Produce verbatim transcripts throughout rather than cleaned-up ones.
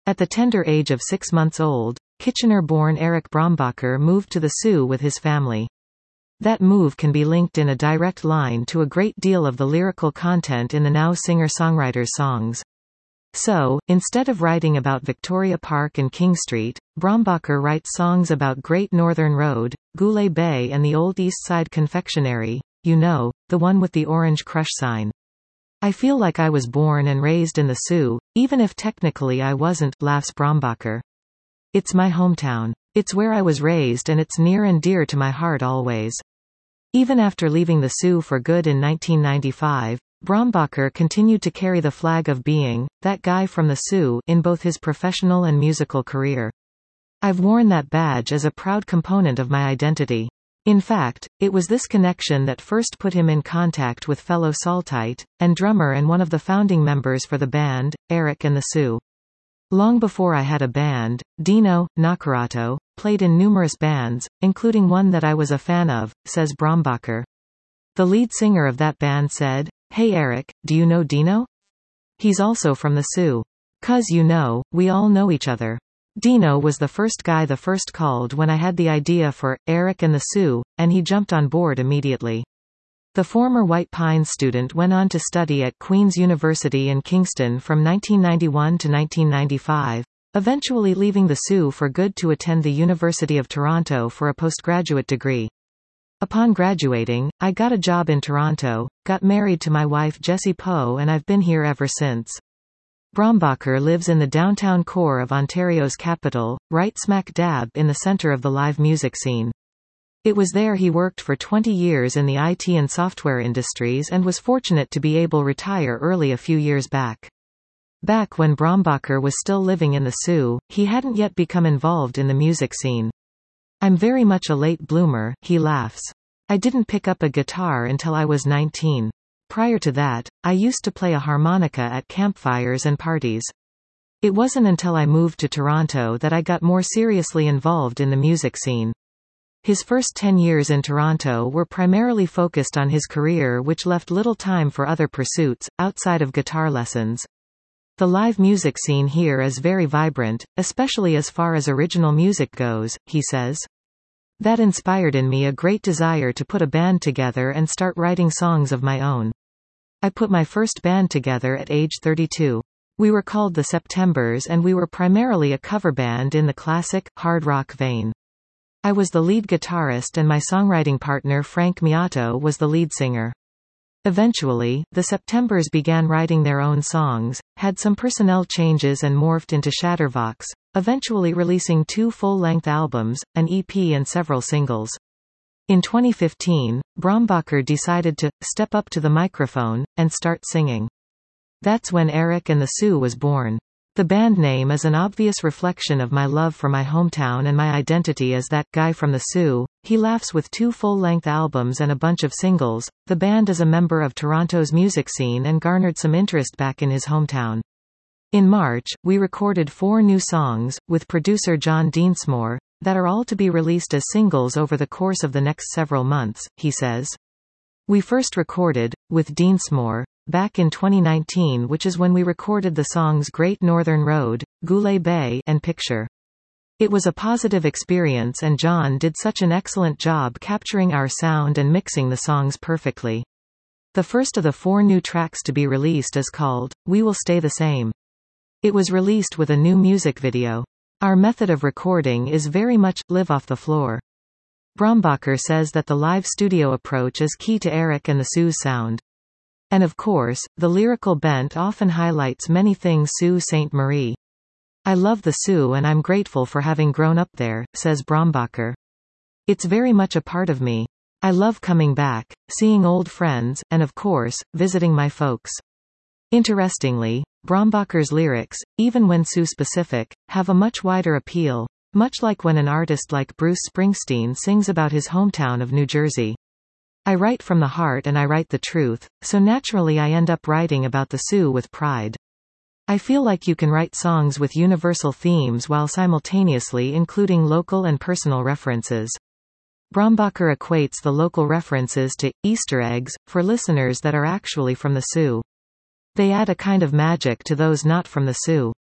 At the tender age of six months old, Kitchener-born Erich Brombacher moved to the Sioux with his family. That move can be linked in a direct line to a great deal of the lyrical content in the now singer-songwriter's songs. So, instead of writing about Victoria Park and King Street, Brombacher writes songs about Great Northern Road, Goulet Bay and the Old East Side Confectionery, you know, the one with the orange crush sign. I feel like I was born and raised in the Sioux, even if technically I wasn't, laughs Brombacher. It's my hometown. It's where I was raised and it's near and dear to my heart always. Even after leaving the Sioux for good in nineteen ninety-five, Brombacher continued to carry the flag of being that guy from the Sioux in both his professional and musical career. I've worn that badge as a proud component of my identity. In fact, it was this connection that first put him in contact with fellow Saltite, and drummer and one of the founding members for the band, Erich and the Sioux. Long before I had a band, Dino Naccarato played in numerous bands, including one that I was a fan of, says Brombacher. The lead singer of that band said, "Hey Erich, do you know Dino? He's also from the Sioux. 'Cause you know, we all know each other." Dino was the first guy the first called when I had the idea for Erich and the Sioux, and he jumped on board immediately. The former White Pines student went on to study at Queen's University in Kingston from nineteen ninety-one to nineteen ninety-five, eventually leaving the Sioux for good to attend the University of Toronto for a postgraduate degree. Upon graduating, I got a job in Toronto, got married to my wife Jessie Poe and I've been here ever since. Brombacher lives in the downtown core of Ontario's capital, right smack dab in the centre of the live music scene. It was there he worked for twenty years in the I T and software industries and was fortunate to be able to retire early a few years back. Back when Brombacher was still living in the Sioux, he hadn't yet become involved in the music scene. "I'm very much a late bloomer," he laughs. "I didn't pick up a guitar until I was nineteen. Prior to that, I used to play a harmonica at campfires and parties. It wasn't until I moved to Toronto that I got more seriously involved in the music scene." His first ten years in Toronto were primarily focused on his career, which left little time for other pursuits, outside of guitar lessons. "The live music scene here is very vibrant, especially as far as original music goes," he says. "That inspired in me a great desire to put a band together and start writing songs of my own. I put my first band together at age thirty-two. We were called the Septembers and we were primarily a cover band in the classic, hard rock vein. I was the lead guitarist and my songwriting partner Frank Miato was the lead singer. Eventually, the Septembers began writing their own songs, had some personnel changes and morphed into Chattervox, eventually releasing two full-length albums, an E P and several singles. In twenty fifteen, Brombacher decided to step up to the microphone and start singing. That's when Erich and the Sioux was born. The band name is an obvious reflection of my love for my hometown and my identity as that guy from the Sioux. He laughs. With two full-length albums and a bunch of singles, the band is a member of Toronto's music scene and garnered some interest back in his hometown. In March, we recorded four new songs, with producer John Deansmore, that are all to be released as singles over the course of the next several months, he says. We first recorded, with Deansmore, back in twenty nineteen, which is when we recorded the songs Great Northern Road, Goulet Bay, and Picture. It was a positive experience and John did such an excellent job capturing our sound and mixing the songs perfectly. The first of the four new tracks to be released is called, We Will Stay the Same. It was released with a new music video. Our method of recording is very much, live off the floor. Brombacher says that the live studio approach is key to Erich and the Sioux's sound. And of course, the lyrical bent often highlights many things Sault Ste. Marie. I love the Sioux and I'm grateful for having grown up there, says Brombacher. It's very much a part of me. I love coming back, seeing old friends, and of course, visiting my folks. Interestingly, Brombacher's lyrics, even when Sioux-specific, have a much wider appeal, much like when an artist like Bruce Springsteen sings about his hometown of New Jersey. I write from the heart and I write the truth, so naturally I end up writing about the Sioux with pride. I feel like you can write songs with universal themes while simultaneously including local and personal references. Brombacher equates the local references to Easter eggs for listeners that are actually from the Sioux. They add a kind of magic to those not from the Sioux.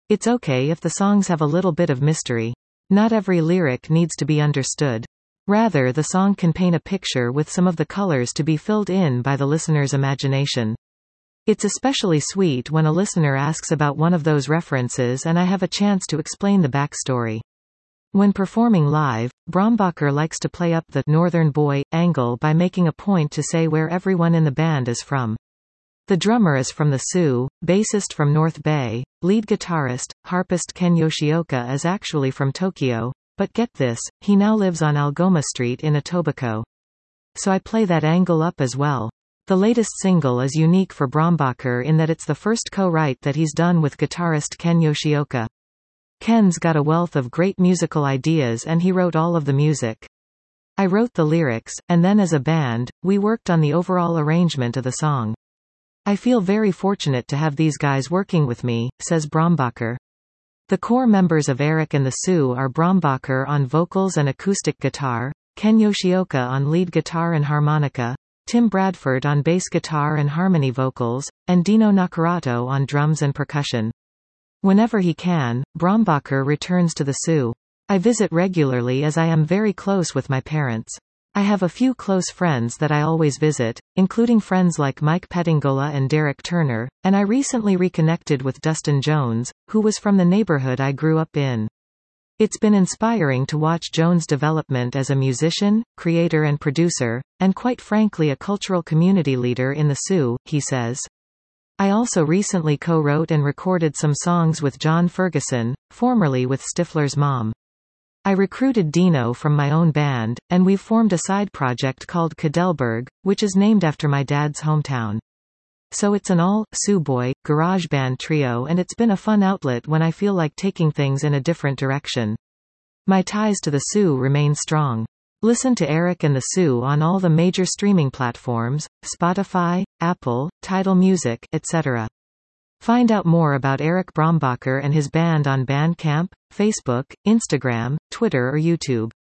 It's okay if the songs have a little bit of mystery. Not every lyric needs to be understood. Rather, the song can paint a picture with some of the colors to be filled in by the listener's imagination. It's especially sweet when a listener asks about one of those references and I have a chance to explain the backstory. When performing live, Brombacher likes to play up the Northern Boy angle by making a point to say where everyone in the band is from. The drummer is from the Sioux, bassist from North Bay, lead guitarist, harpist Ken Yoshioka is actually from Tokyo, but get this, he now lives on Algoma Street in Etobicoke. So I play that angle up as well. The latest single is unique for Brombacher in that it's the first co-write that he's done with guitarist Ken Yoshioka. Ken's got a wealth of great musical ideas and he wrote all of the music. I wrote the lyrics, and then as a band, we worked on the overall arrangement of the song. I feel very fortunate to have these guys working with me, says Brombacher. The core members of Eric and the Sioux are Brombacher on vocals and acoustic guitar, Ken Yoshioka on lead guitar and harmonica, Tim Bradford on bass guitar and harmony vocals, and Dino Nakarato on drums and percussion. Whenever he can, Brombacher returns to the Sioux. I visit regularly as I am very close with my parents. I have a few close friends that I always visit, including friends like Mike Pettingola and Derek Turner, and I recently reconnected with Dustin Jones, who was from the neighborhood I grew up in. It's been inspiring to watch Jones' development as a musician, creator and producer, and quite frankly a cultural community leader in the Sioux, he says. I also recently co-wrote and recorded some songs with John Ferguson, formerly with Stifler's mom. I recruited Dino from my own band, and we've formed a side project called Kadelberg, which is named after my dad's hometown. So it's an all-Sioux boy, garage band trio and it's been a fun outlet when I feel like taking things in a different direction. My ties to the Sioux remain strong. Listen to Eric and the Sioux on all the major streaming platforms, Spotify, Apple, Tidal Music, et cetera. Find out more about Eric Brombacher and his band on Bandcamp, Facebook, Instagram, Twitter or YouTube.